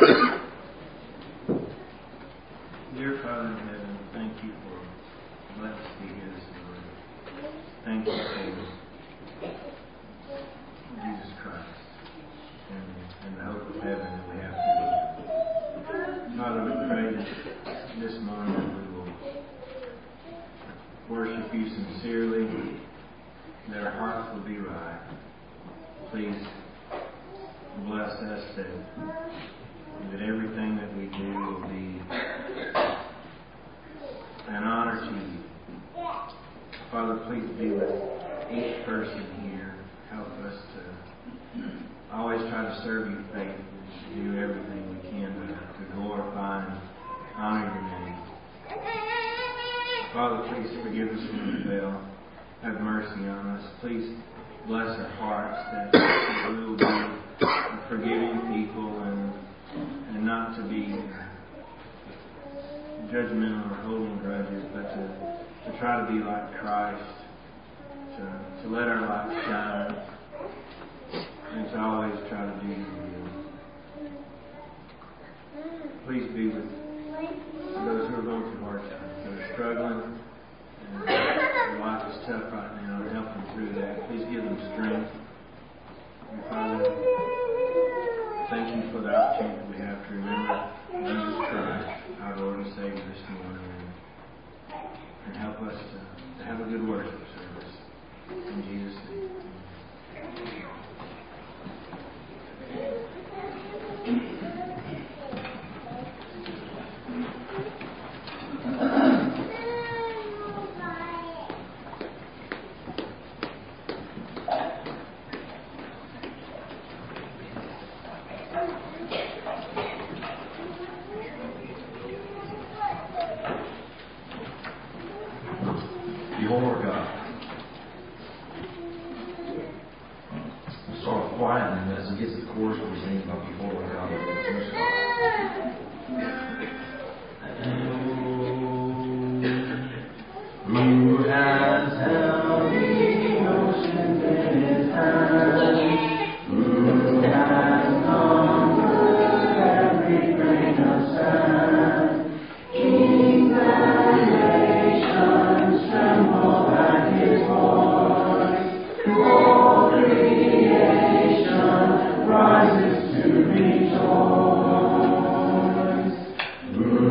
Dear Father in heaven, thank you for letting us be here this morning. Thank you for Jesus Christ and the hope of heaven that we have through Him. Father, we pray that this morning we will worship you sincerely, that our hearts will be right. Please bless us that everything that we do will be an honor to you. Father, please be with each person here. Help us to always try to serve you faithfully, to do everything we can to glorify and honor your name. Father, please forgive us when we fail. Have mercy on us. Please bless our hearts that we will be forgiving people and not to be judgmental or holding grudges, but to try to be like Christ, to let our light shine, and to always try to do your will. Please be with those who are going through hard times, who are struggling, and their life is tough right now, and help them through that. Please give them strength. And Father, thank you for the opportunity we have to remember Jesus Christ, our Lord and Savior, this morning, and help us to have a good worship service. In Jesus' name. Lord God. Start quieting as it gets the chorus we're singing about before God. Who has held the oceans in his hand? Who has conquered every grain of sand? Kings and nations tremble at his voice. All creation rises to rejoice. Who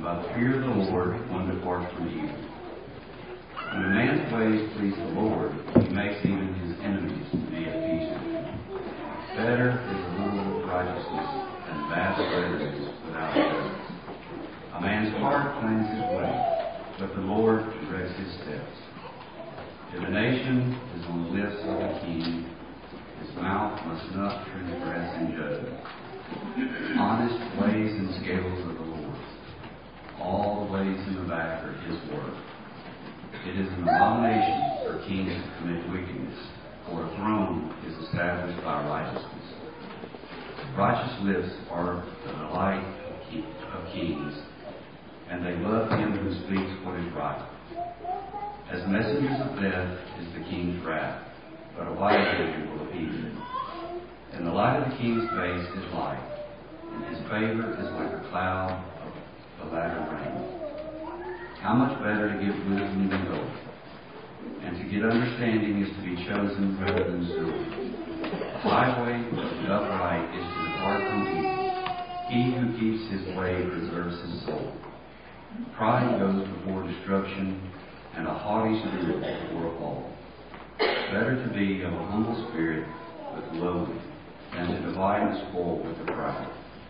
fear of the Lord one departs from evil. When a man's ways please the Lord, he makes even his enemies to be at peace with him. Better is a little righteousness than vast reverence without judgment. A man's heart plans his way, but the Lord directs his steps. Divination is on the lips of a king. His mouth must not transgress in judgment. Honest ways and scales of the Lord. All the ways in the back are his word. It is an abomination for kings to commit wickedness, for a throne is established by righteousness. Righteous lips are the delight of kings, and they love him who speaks what is right. As messengers of death is the king's wrath, but a wise man will appease it. And the light of the king's face is light, and his favor is like a cloud of the latter rain. How much better to give wisdom than gold, and to get understanding is to be chosen rather than silver. The highway of the upright is to depart from evil. He who keeps his way preserves his soul. Pride goes before destruction, and a haughty spirit before a fall. Better to be of a humble spirit with lowly than to divide the spoil with the proud.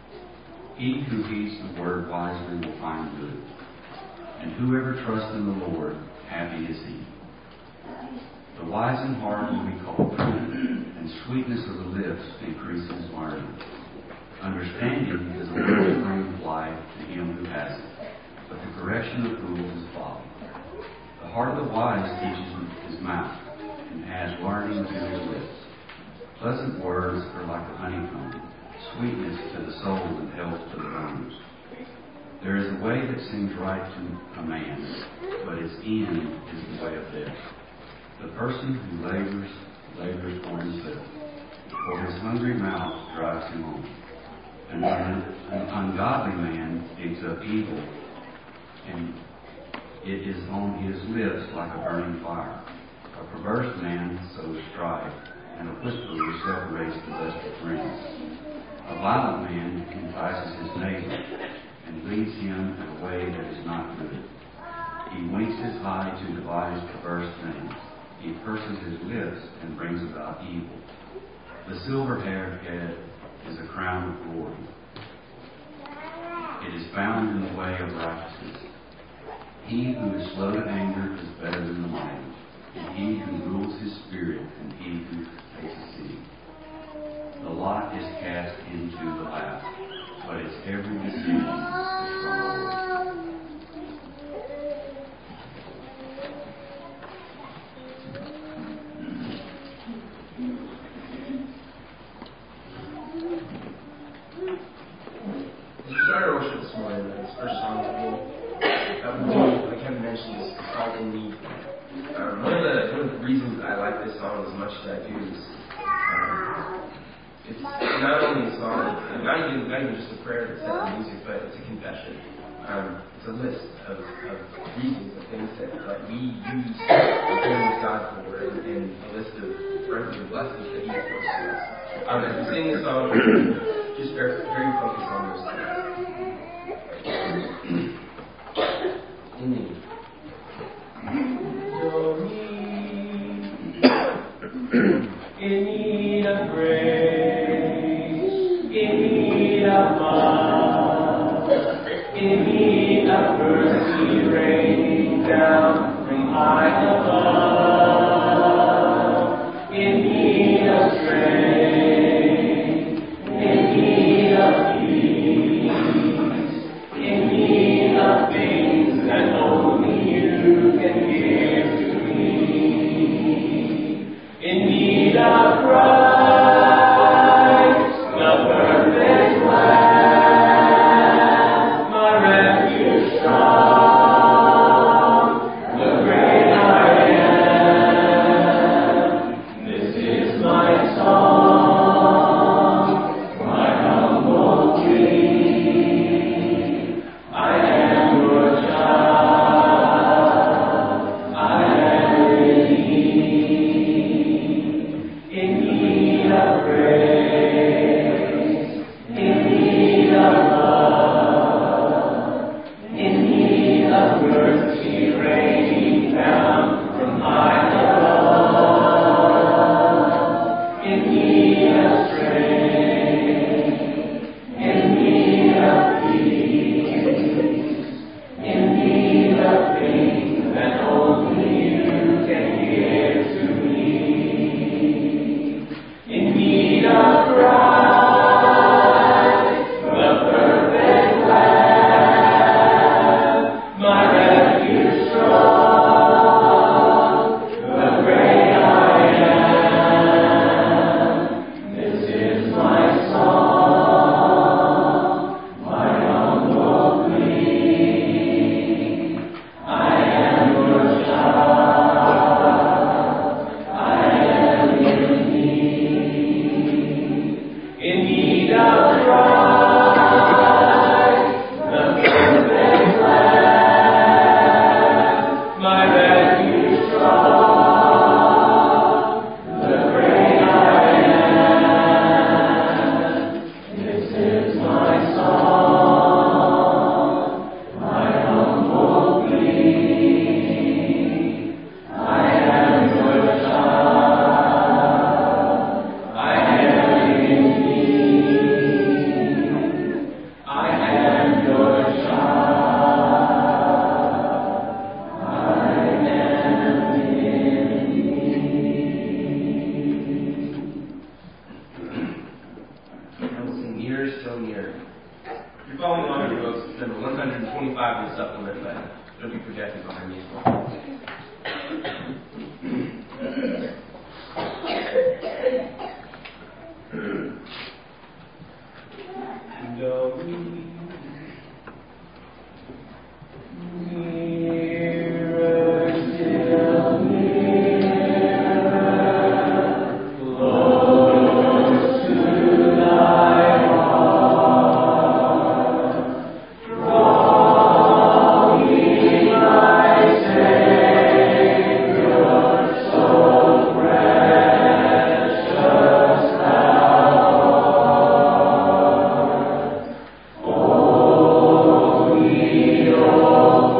He who heeds the word wisely will find good, and whoever trusts in the Lord, happy is he. The wise in heart will be called prudent, and sweetness of the lips increases learning. Understanding is a little spring of life to him who has it, but the correction of fools is folly. The heart of the wise teaches his mouth, and adds learning to his lips. Pleasant words are like the honeycomb, sweetness to the soul and health to the bones. There is a way that seems right to a man, but its end is the way of death. The person who labors for himself, for his hungry mouth drives him on. And an ungodly man digs up evil, and it is on his lips like a burning fire. A perverse man sows strife, and a whisperer separates the best of friends. A violent man entices his neighbor, and leads him in a way that is not good. He winks his eye to devise perverse things. He purses his lips and brings about evil. The silver-haired head is a crown of glory. It is found in the way of righteousness. He who is slow to anger is better than the mighty, and he who rules his spirit than he who takes a city. The lot is cast into the lap, but its every decision is from the Lord. As we started our worship this morning, this first song that we'll do, like Kevin mentioned, is called In Need. One of the reasons I like this song as much as I do is it's not only a song, not even just a prayer that's set to music, but it's a confession. It's a list of reasons, of things that we use to praise God for, and a list of frankly blessings that He has blessed to us. As we sing this song, just very focused on those things. In need. In need of grace, in need of love, in need of mercy raining down from high above, in need of strength, in need of peace, in need of things that only It'll be projected behind me as well. Oh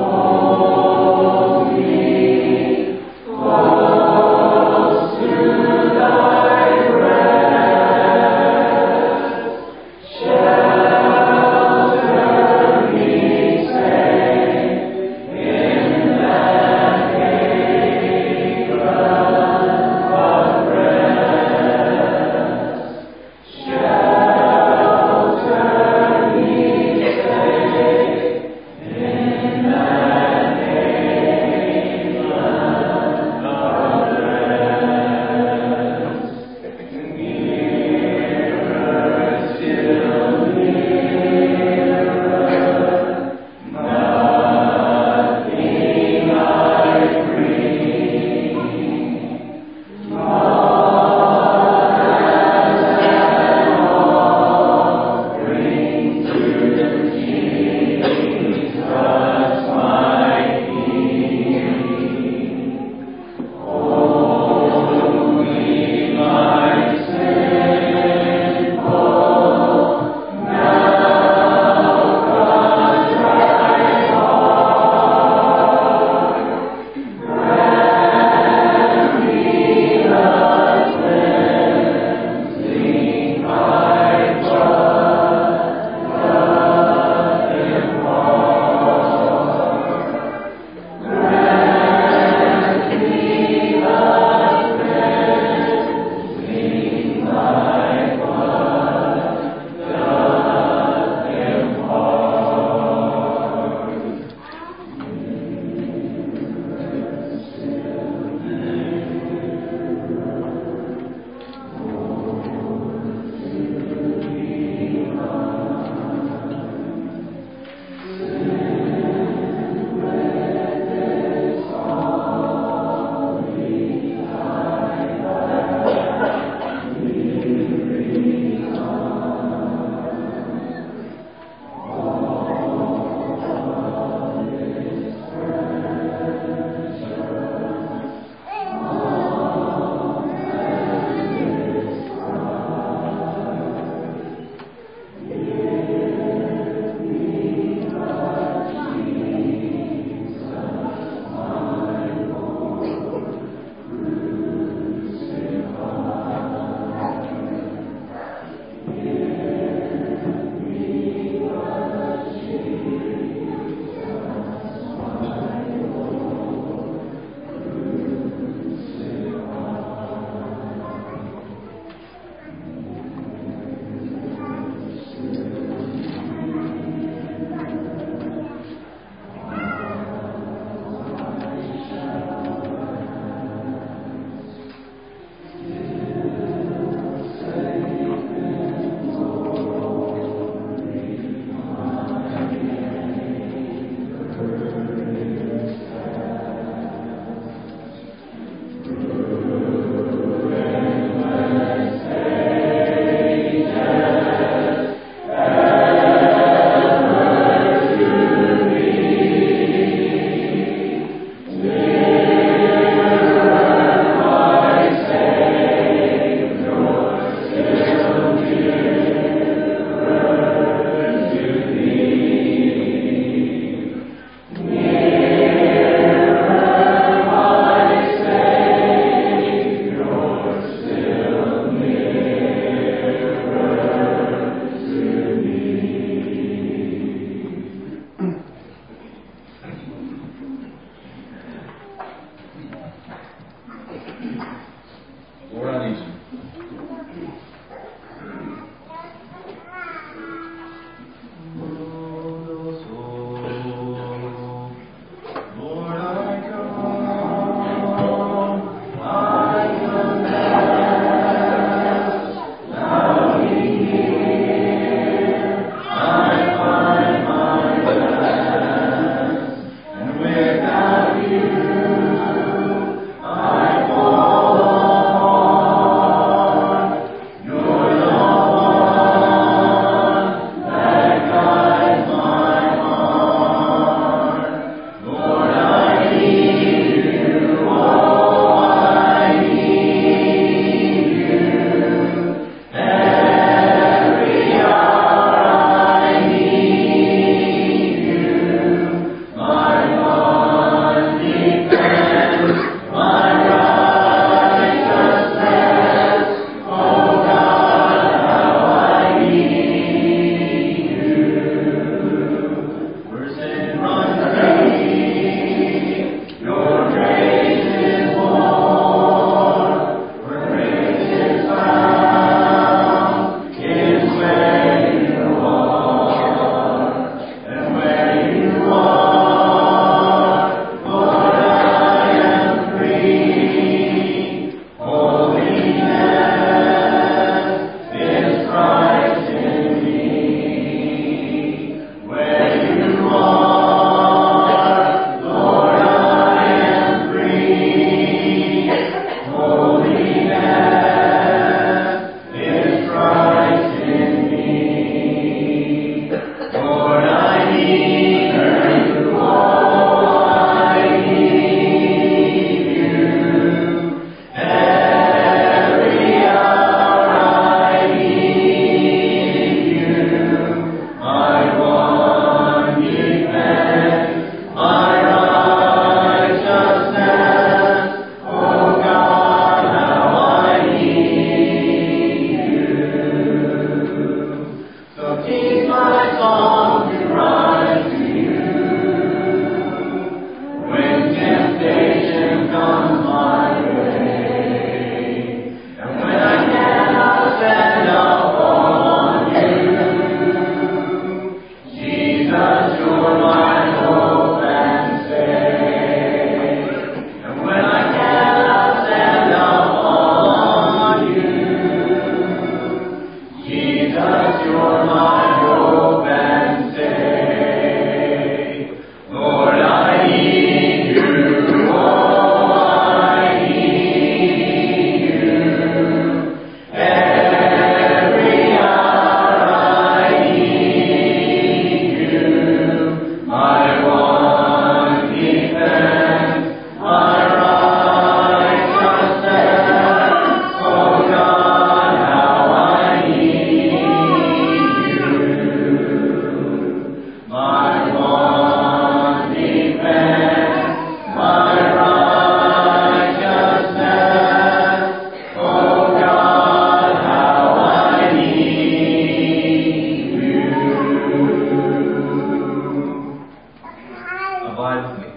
abide with me.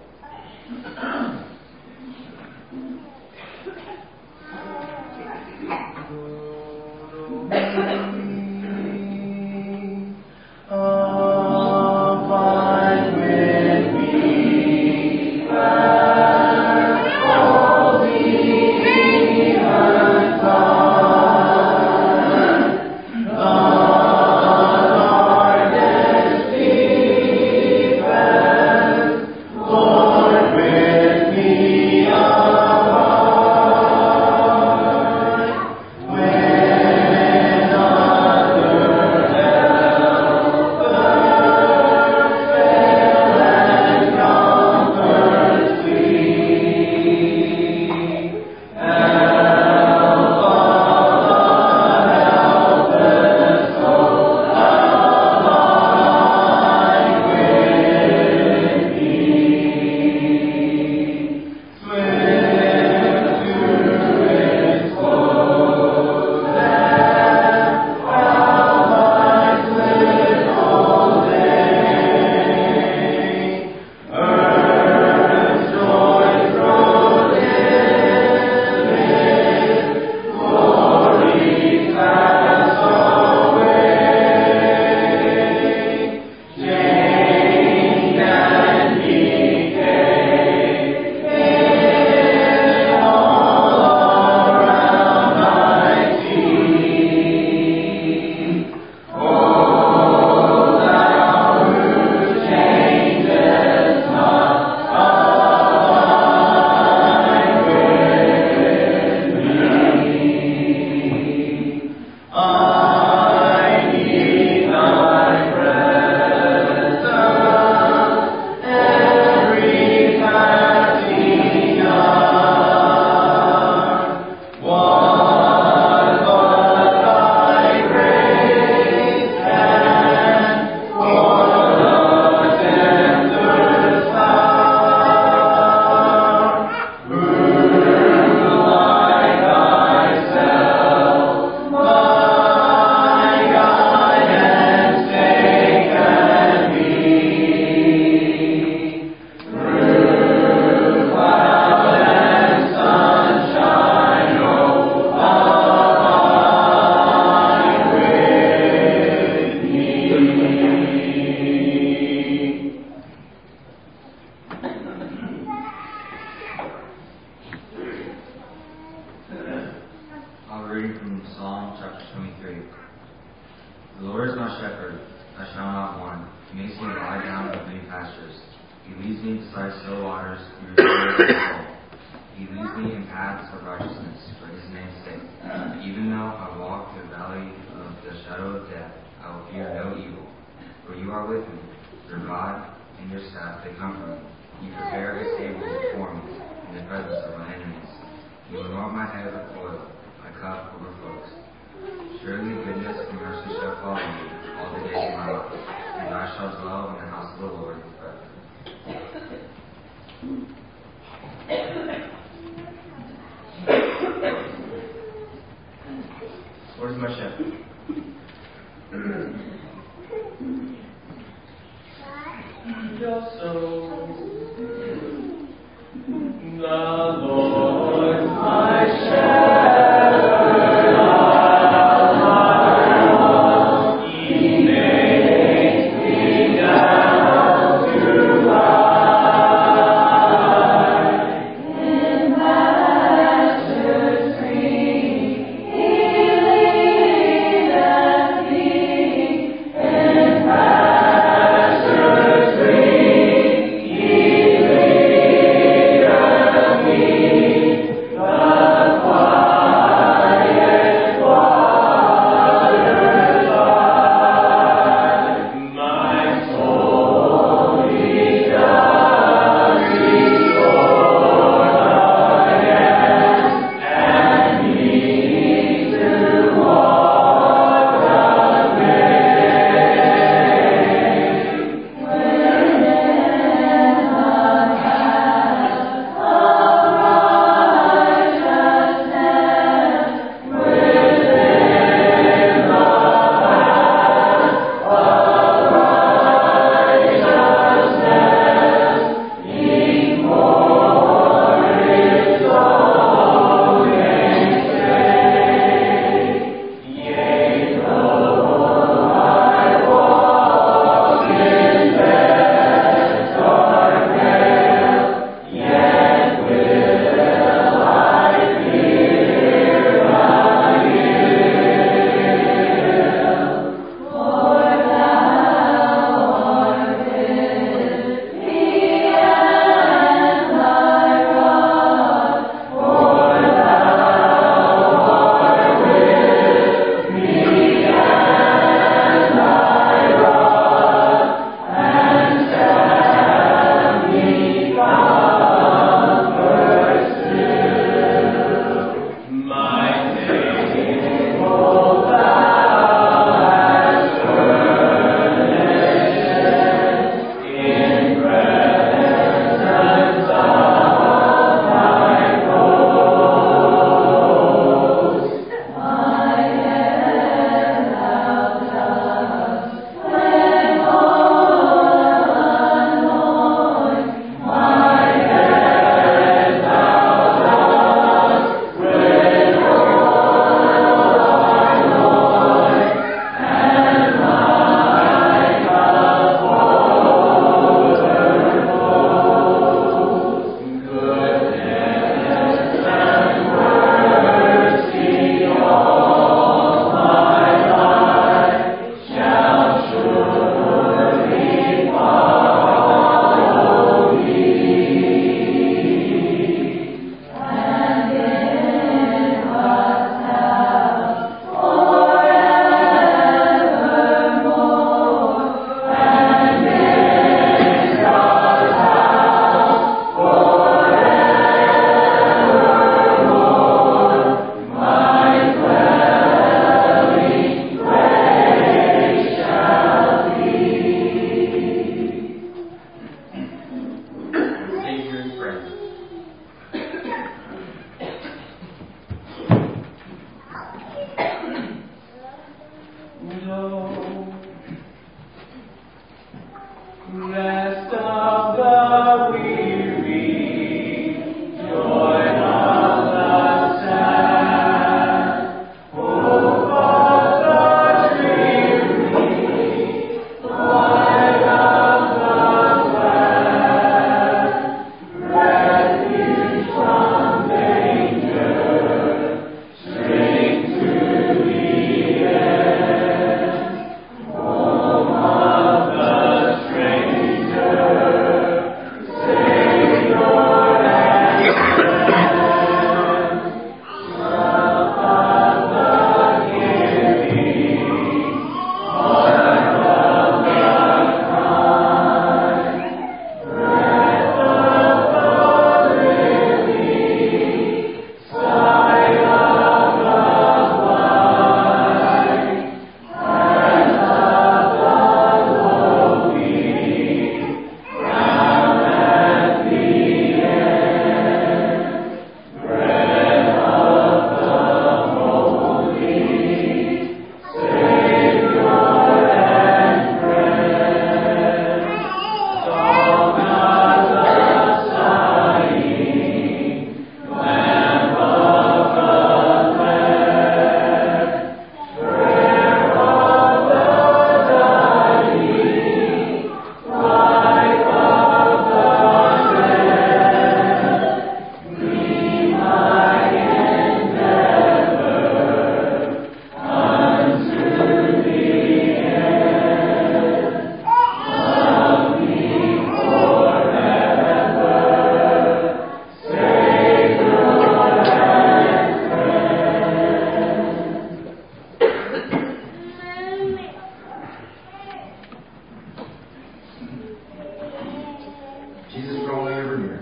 Where's my shepherd? Your soul, the Lord my shepherd, He makes me down to lie in pastures green. He leadeth me in pastures green. He leadeth me the quiet word here.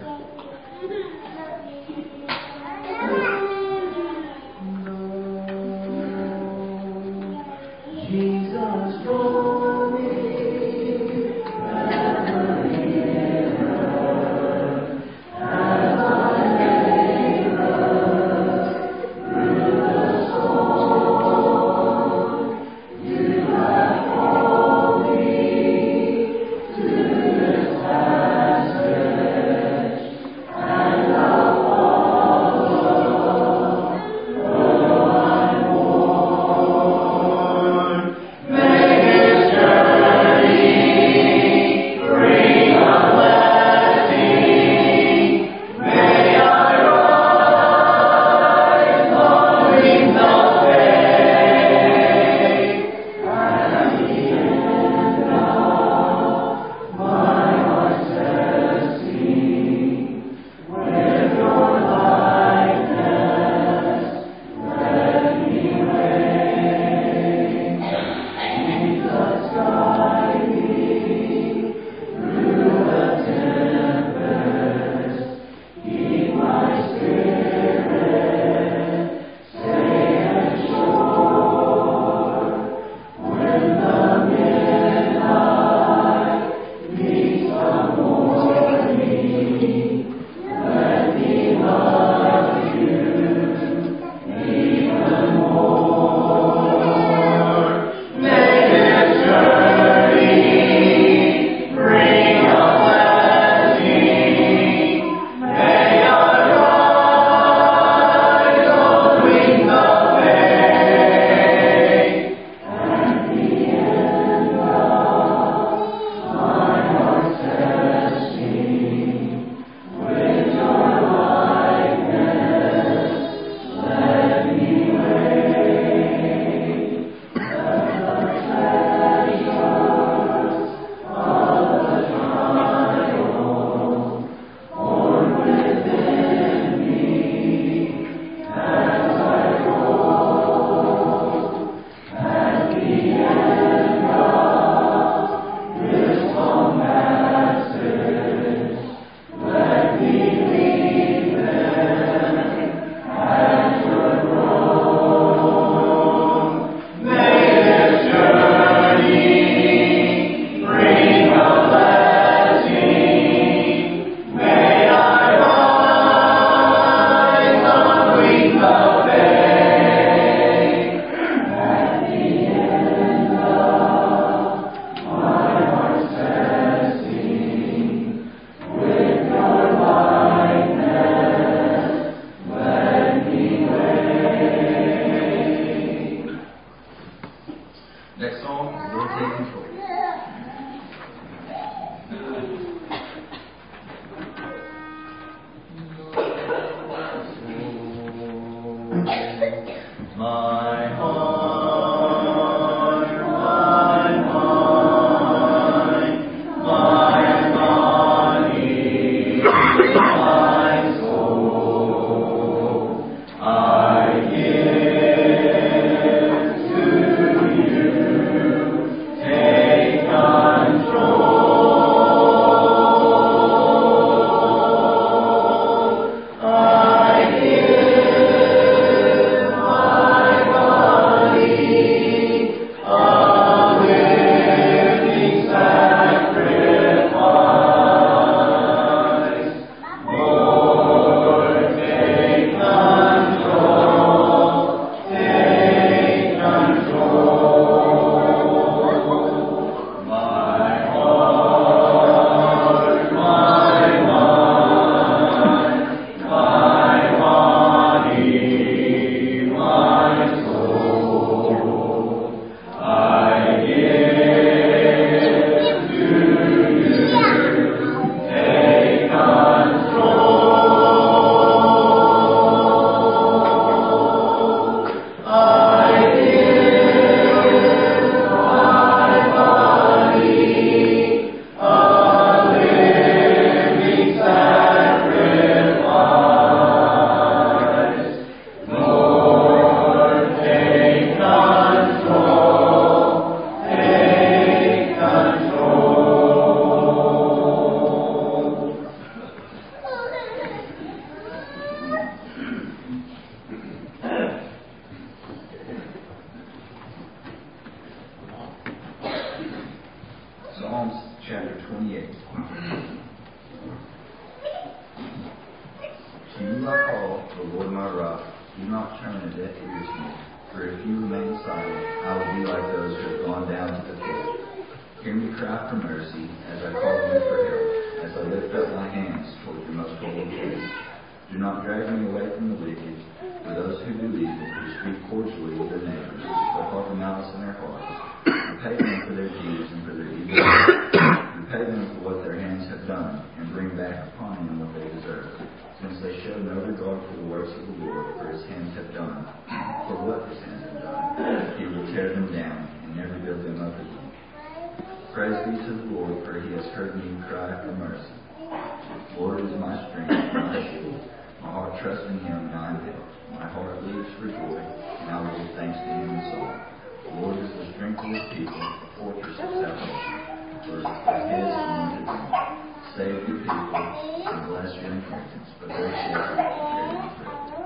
I call, the Lord my rock, do not turn a deaf ear to me. For if you remain silent, I will be like those who have gone down to the pit. Hear me cry for mercy as I call you for help, as I lift up my hands toward your most holy place. Do not drag me away from the wicked, for those who do evil, who speak cordially with their neighbors, but harbor malice in their hearts. Repay them for their deeds and for their evil deeds. Repay them for what their hands have done, and bring back upon them what they deserve. Since they show no regard for the works of the Lord, for his hands have done, for what his hands have done, he will tear them down and never build them up again. Praise be to the Lord, for he has heard me cry for mercy. The Lord is my strength and my shield. My heart trusts in him, and I am helped. My heart leaps for joy, and I will give thanks to him in song. The Lord is the strength of his people, a fortress of salvation. For his anointed one. Save your people and bless your inheritance, but their shepherd fear them forever.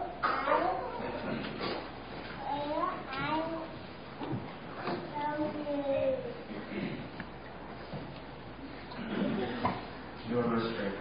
You are my strength.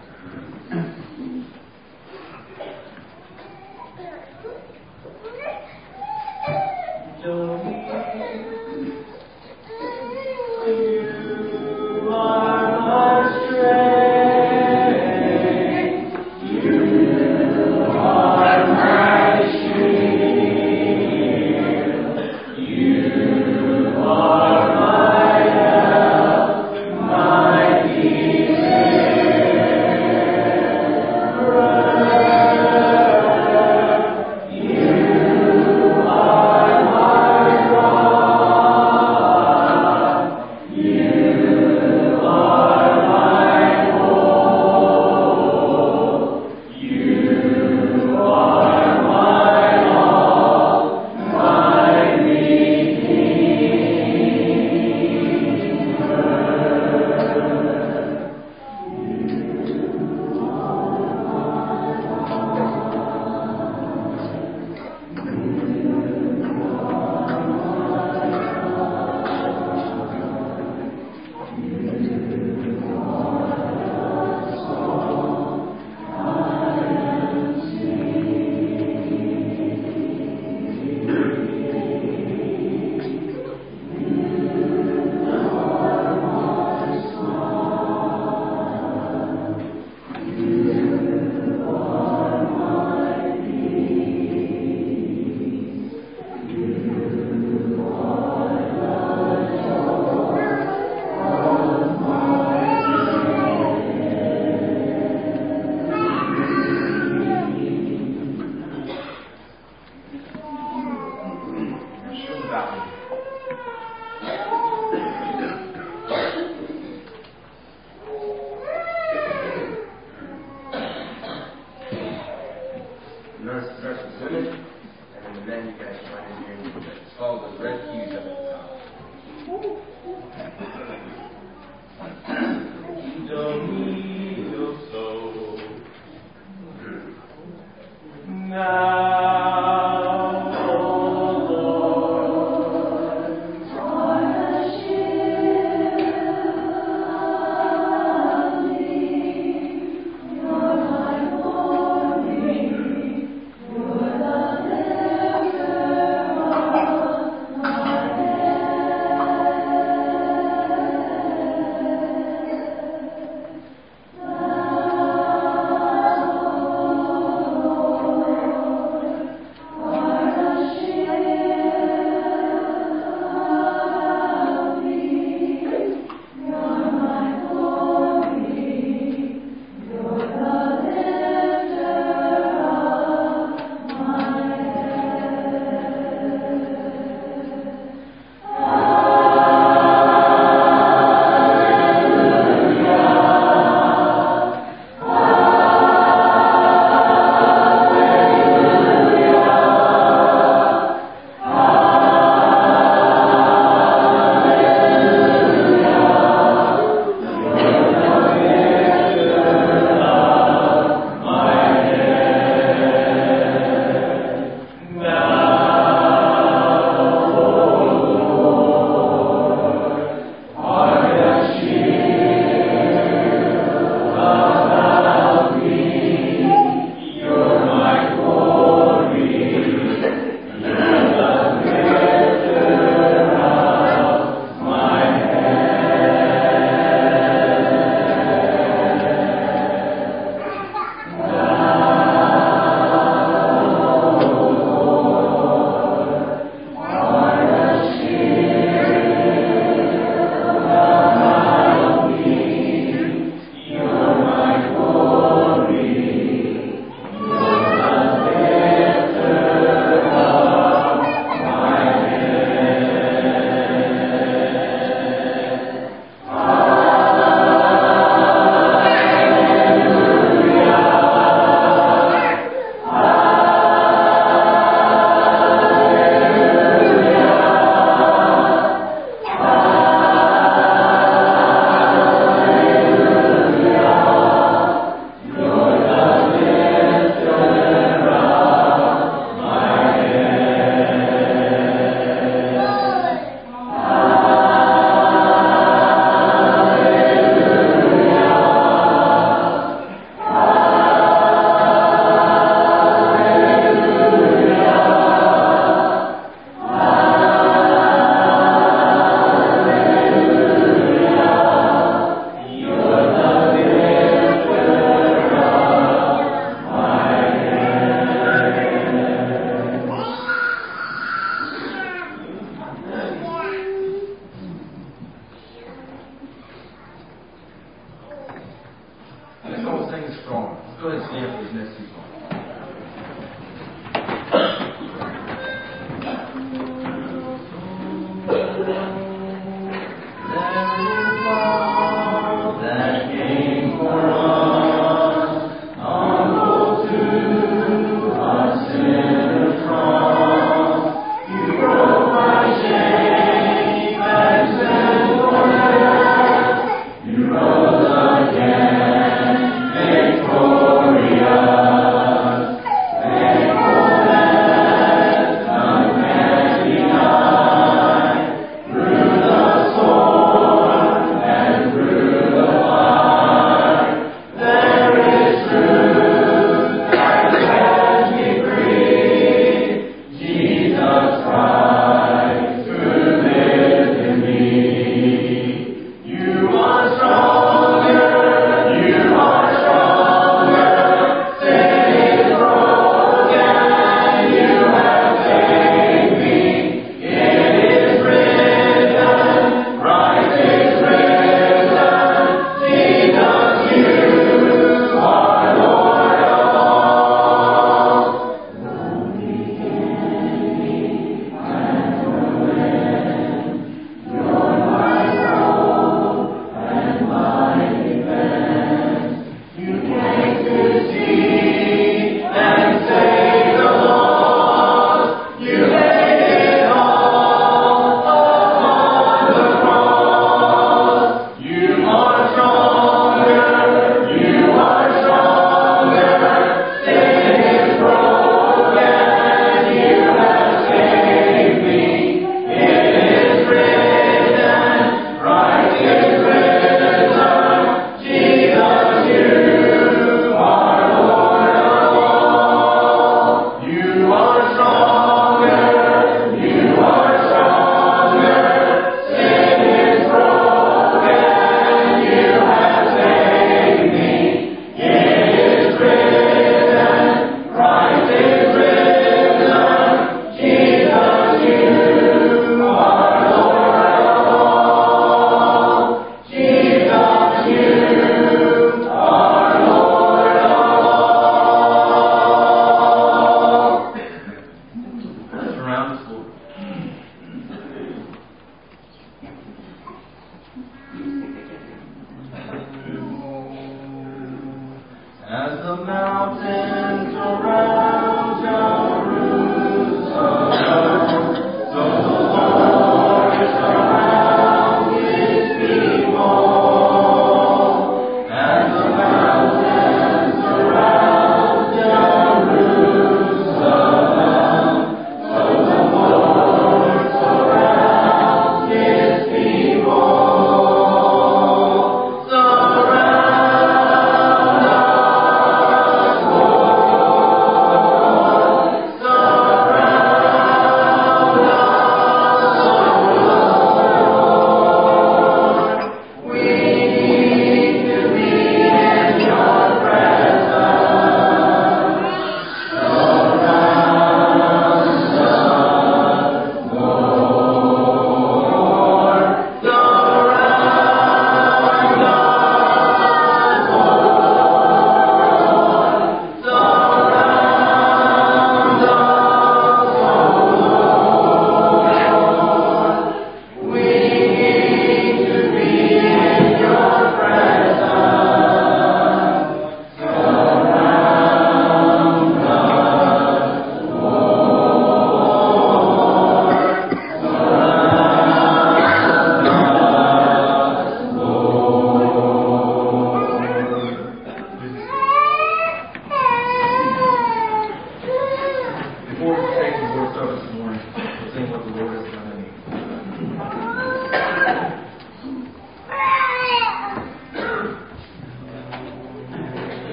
go ahead and stand for these next two songs.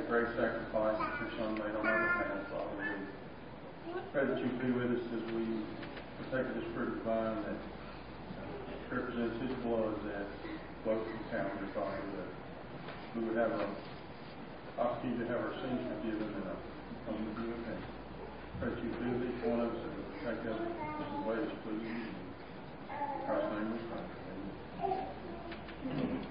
great sacrifice that your Son made on our behalf, Father. We pray that you be with us as we partake of this fruit of the vine that represents His blood that flows from Calvary, Father, that we would have an opportunity to have our sins forgiven and come to be with Him. Pray that you be with each one of us and take us in the way that's pleasing to you. In Christ's name we pray. Amen.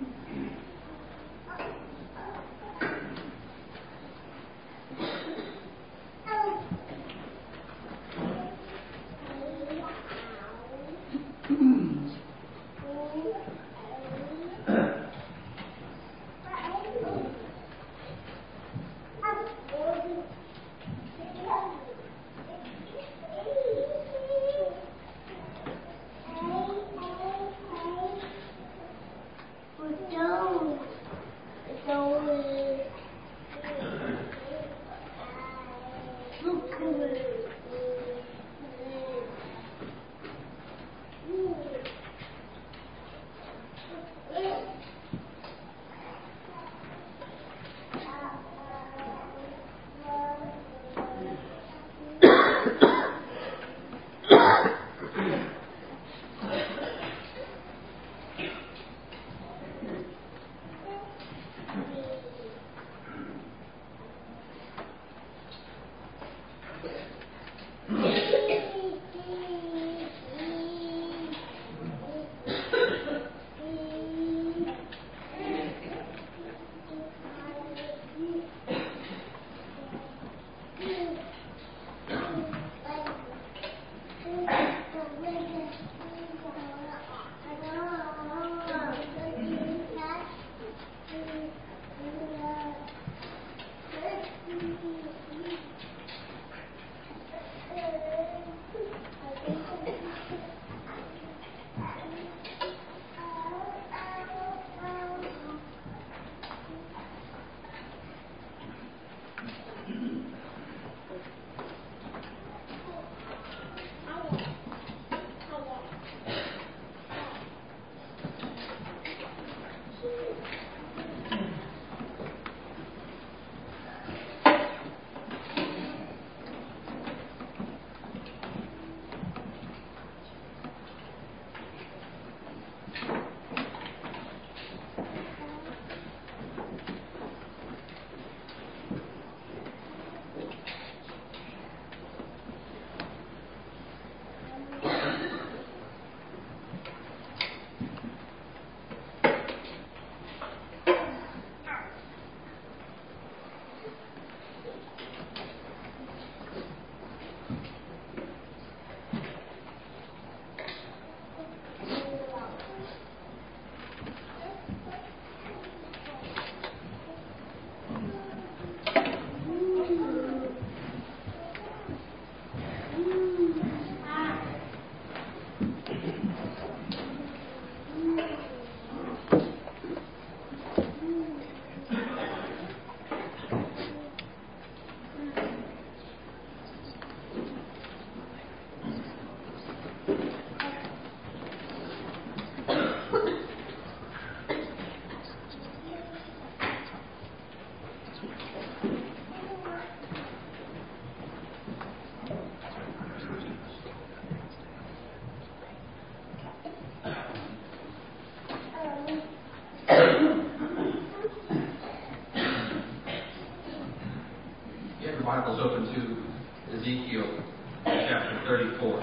Bibles open to Ezekiel chapter 34. We'll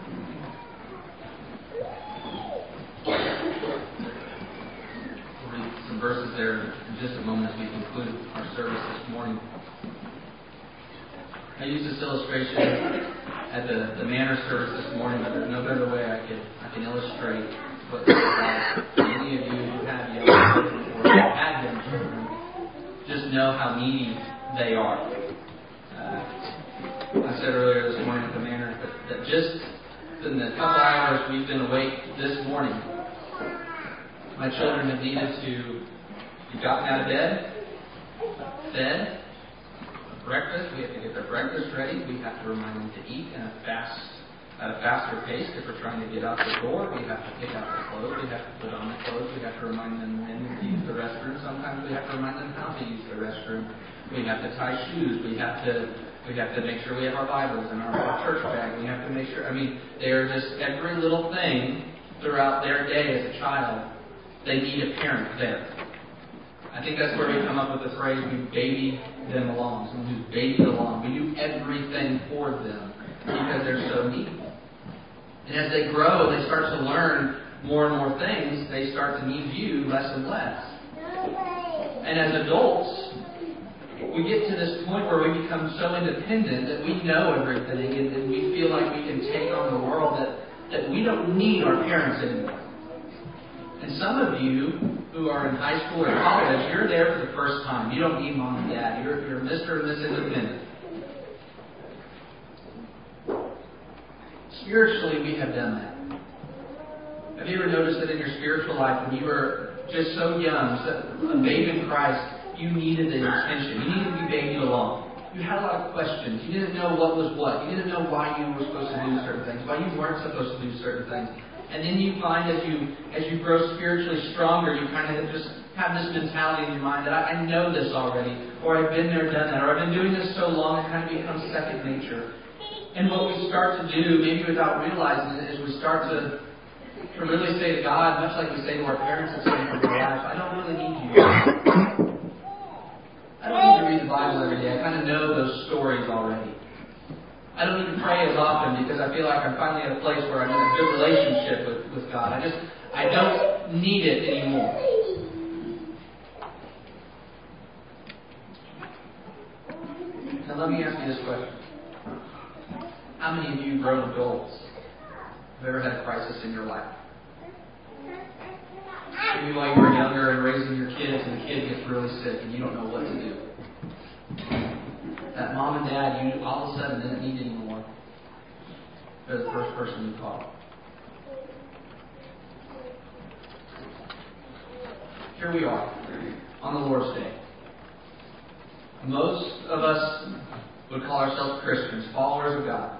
read some verses there in just a moment as we conclude our service this morning. I used this illustration at the manor service this morning, but there's no better way I can illustrate what this is like. Many of you who have young children or have young children just know how needy they are. I said earlier this morning at the manor that just in the couple hours we've been awake this morning, my children have needed to be gotten out of bed, fed, breakfast. We have to get their breakfast ready. We have to remind them to eat in a fast at a faster pace. If we're trying to get out the door, we have to pick out the clothes. We have to put on the clothes. We have to remind them when to use the restroom. Sometimes we have to remind them how to use the restroom. We have to tie shoes. We have to make sure we have our Bibles in our church bag. We have to make sure. They're just every little thing throughout their day as a child. They need a parent there. I think that's where we come up with the phrase, we baby them along. So we just baby along. We do everything for them because they're so needy. And as they grow and they start to learn more and more things, they start to need you less and less. And as adults, we get to this point where we become so independent that we know everything and we feel like we can take on the world that we don't need our parents anymore. And some of you who are in high school or college, you're there for the first time. You don't need mom and dad. You're Mr. and Miss Independent. Spiritually, we have done that. Have you ever noticed that in your spiritual life, when you were just so young, a babe in Christ, you needed the attention. You needed to be babied along. You had a lot of questions. You didn't know what was what. You didn't know why you were supposed to do certain things, why you weren't supposed to do certain things. And then you find as you grow spiritually stronger, you kind of just have this mentality in your mind that I know this already, or I've been there, done that, or I've been doing this so long it kind of becomes second nature. And what we start to do, maybe without realizing it, is we start to really say to God, much like we say to our parents at some point in our lives, I don't really need you. I don't need to read the Bible every day. I kind of know those stories already. I don't need to pray as often because I feel like I'm finally at a place where I'm in a good relationship with God. I don't need it anymore. Now let me ask you this question. How many of you grown adults have ever had a crisis in your life? Maybe while you were younger and raising your kids and the kid gets really sick and you don't know what to do. That mom and dad you all of a sudden didn't need anymore. They're the first person you call. Here we are on the Lord's Day. Most of us would call ourselves Christians, followers of God.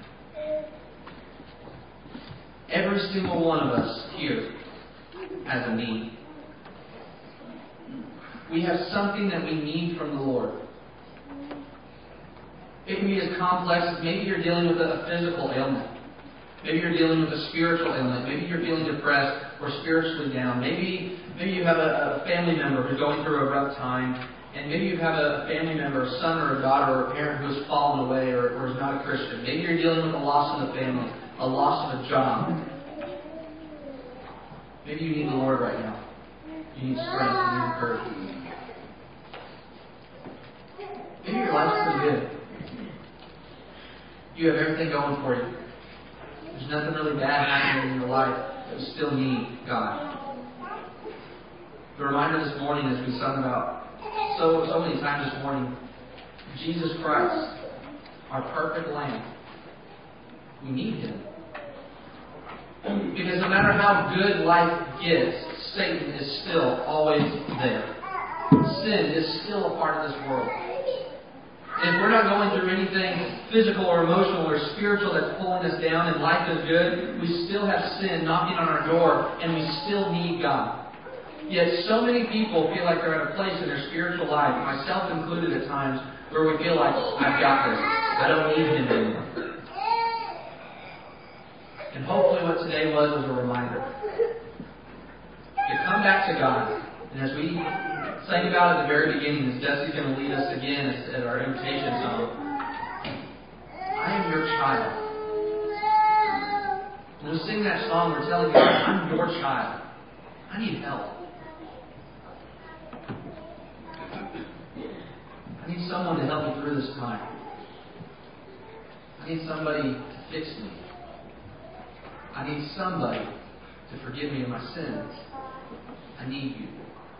Every single one of us here has a need. We have something that we need from the Lord. It can be as complex as maybe you're dealing with a physical ailment. Maybe you're dealing with a spiritual ailment. Maybe you're feeling depressed or spiritually down. Maybe you have a family member who's going through a rough time. And maybe you have a family member, a son or a daughter or a parent who has fallen away or is not a Christian. Maybe you're dealing with a loss in the family, a loss of a job. Maybe you need the Lord right now. You need strength. You need encouragement. Maybe your life's pretty good. You have everything going for you. There's nothing really bad happening in your life, but you still need God. The reminder this morning, as we sung about so many times this morning, Jesus Christ, our perfect Lamb. We need Him. Because no matter how good life gets, Satan is still always there. Sin is still a part of this world. And if we're not going through anything physical or emotional or spiritual that's pulling us down and life is good, we still have sin knocking on our door and we still need God. Yet so many people feel like they're at a place in their spiritual life, myself included at times, where we feel like, I've got this. I don't need Him anymore. And hopefully what today was a reminder to come back to God. And as we sang about at the very beginning, as Desi's going to lead us again at our invitation song, I am your child. When we sing that song, we're telling God, I'm your child. I need help. I need someone to help me through this time. I need somebody to fix me. I need somebody to forgive me of my sins. I need you.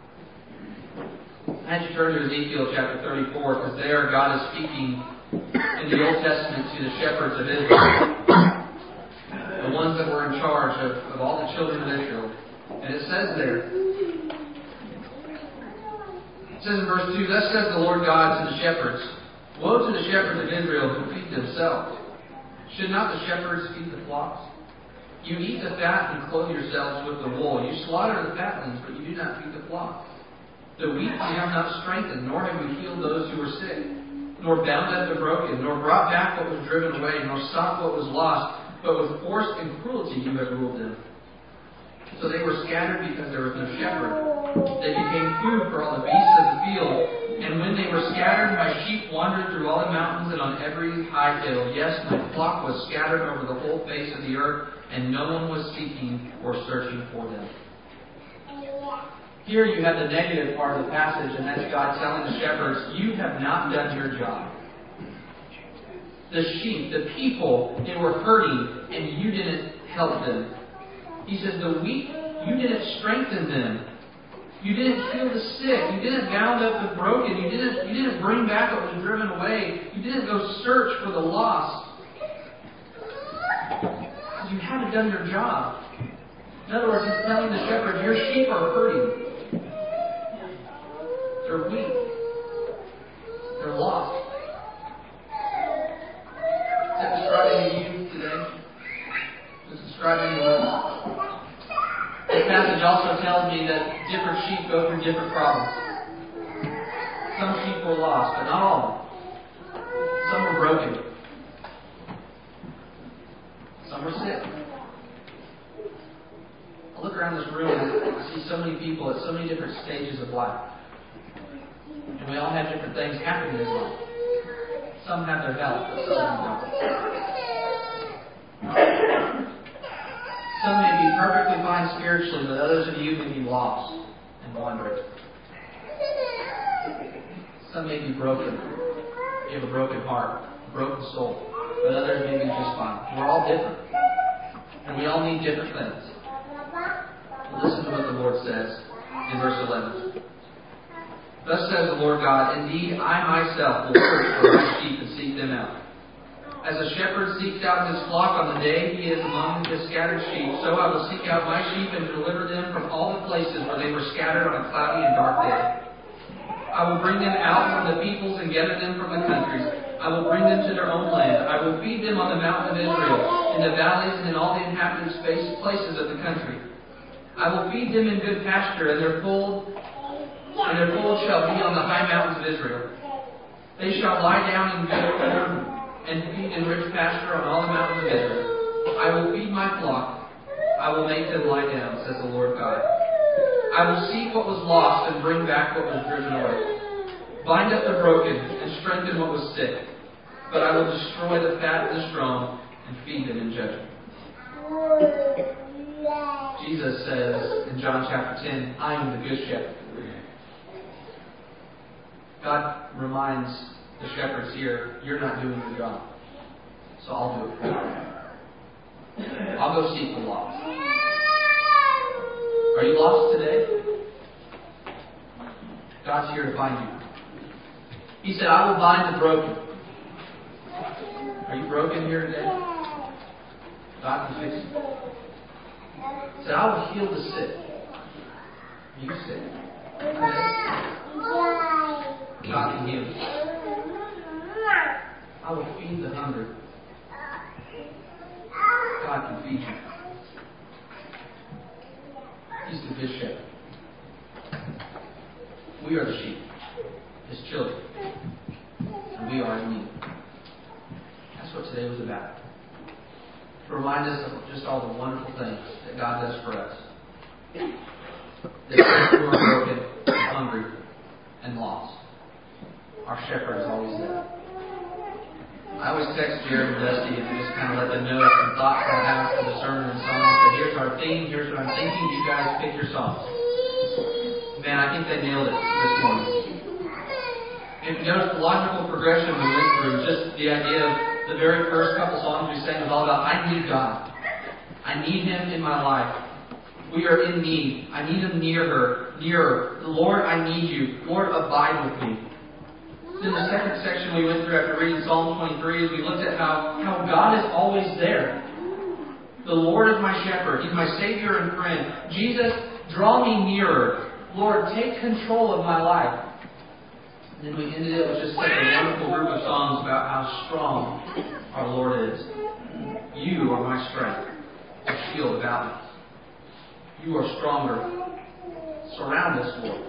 I had you turn to Ezekiel chapter 34, because there God is speaking in the Old Testament to the shepherds of Israel, the ones that were in charge of all the children of Israel. And it says there, it says in verse 2, Thus says the Lord God to the shepherds, Woe to the shepherds of Israel who feed themselves. Should not the shepherds feed the flocks? You eat the fat and clothe yourselves with the wool. You slaughter the fatlings, but you do not feed the flock. The weak you have not strengthened, nor have you healed those who were sick, nor bound up the broken, nor brought back what was driven away, nor sought what was lost, but with force and cruelty you have ruled them. So they were scattered because there was no shepherd. They became food for all the beasts of the field. And when they were scattered, my sheep wandered through all the mountains and on every high hill. Yes, my flock was scattered over the whole face of the earth, and no one was seeking or searching for them. Here you have the negative part of the passage, and that's God telling the shepherds, you have not done your job. The sheep, the people, they were hurting, and you didn't help them. He says, the weak, you didn't strengthen them. You didn't heal the sick. You didn't bound up the broken. You didn't bring back what was driven away. You didn't go search for the lost. You haven't done your job. In other words, he's telling the shepherds, your sheep are hurting. They're weak. They're lost. Is that describing you today? Is it describing us? This passage also tells me that different sheep go through different problems. Some sheep were lost, but not all. Some were broken. Some were sick. I look around this room and I see so many people at so many different stages of life. And we all have different things happening in life. Some have their health, but some don't. Some may be perfectly fine spiritually, but others of you may be lost and wandering. Some may be broken. You have a broken heart, a broken soul, but others may be just fine. We're all different. And we all need different things. But listen to what the Lord says in verse 11. Thus says the Lord God, indeed, I myself will search for my sheep and seek them out. As a shepherd seeks out his flock on the day he is among his scattered sheep, so I will seek out my sheep and deliver them from all the places where they were scattered on a cloudy and dark day. I will bring them out from the peoples and gather them from the countries. I will bring them to their own land. I will feed them on the mountains of Israel, in the valleys and in all the inhabited places of the country. I will feed them in good pasture, and their fold shall be on the high mountains of Israel. They shall lie down in good corn and feed in rich pasture on all the mountains of Israel. I will feed my flock. I will make them lie down, says the Lord God. I will seek what was lost and bring back what was driven away. Bind up the broken and strengthen what was sick. But I will destroy the fat and the strong and feed them in judgment. Jesus says in John chapter 10, I am the good shepherd. God reminds the shepherds here, you're not doing your job. So I'll do it for you. I'll go seek the lost. Are you lost today? God's here to find you. He said, I will bind the broken. Are you broken here today? God can fix you. He said, I will heal the sick. Are you sick today? God can heal you. I will feed the hungry. God can feed you. He's the good shepherd. We are the sheep, His children. And we are in need. That's what today was about. To remind us of just all the wonderful things that God does for us. That we are broken, and hungry, and lost. Our shepherd is always there. I always text Jared and Dusty and just kind of let them know some thoughts I have for the sermon and songs. But here's our theme. Here's what I'm thinking. You guys pick your songs. Man, I think they nailed it this morning. If you notice the logical progression we went through, just the idea of the very first couple songs we sang was all about, I need God. I need Him in my life. We are in need. I need Him nearer. Lord, I need You. Lord, abide with me. In the second section we went through after reading Psalm 23 is we looked at how God is always there. The Lord is my shepherd. He's my Savior and friend. Jesus, draw me nearer. Lord, take control of my life. And then we ended it with just such a wonderful group of songs about how strong our Lord is. You are my strength, a shield about me. You are stronger. Surround us, Lord.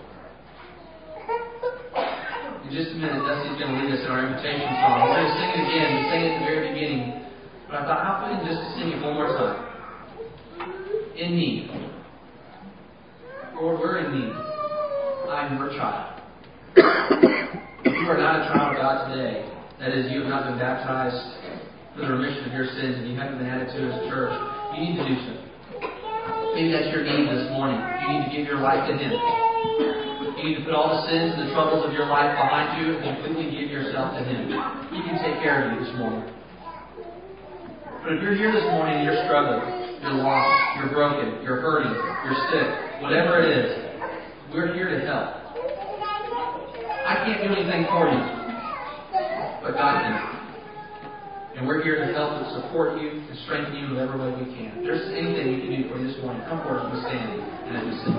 In just a minute, Dusty's going to lead us in our invitation song. We're going to sing it again. We sang it at the very beginning. But I thought, how fitting just to sing it one more time. In need. Lord, we're in need. I'm your child. If you are not a child of God today, that is, you have not been baptized for the remission of your sins and you haven't been added to His church, you need to do so. Maybe that's your need this morning. You need to give your life to Him. You need to put all the sins and the troubles of your life behind you and completely give yourself to Him. He can take care of you this morning. But if you're here this morning and you're struggling, you're lost, you're broken, you're hurting, you're sick, whatever it is, we're here to help. I can't do anything for you, but God can. And we're here to help and support you and strengthen you in whatever way we can. If there's anything we can do for you this morning, come forward as we stand and as we sing.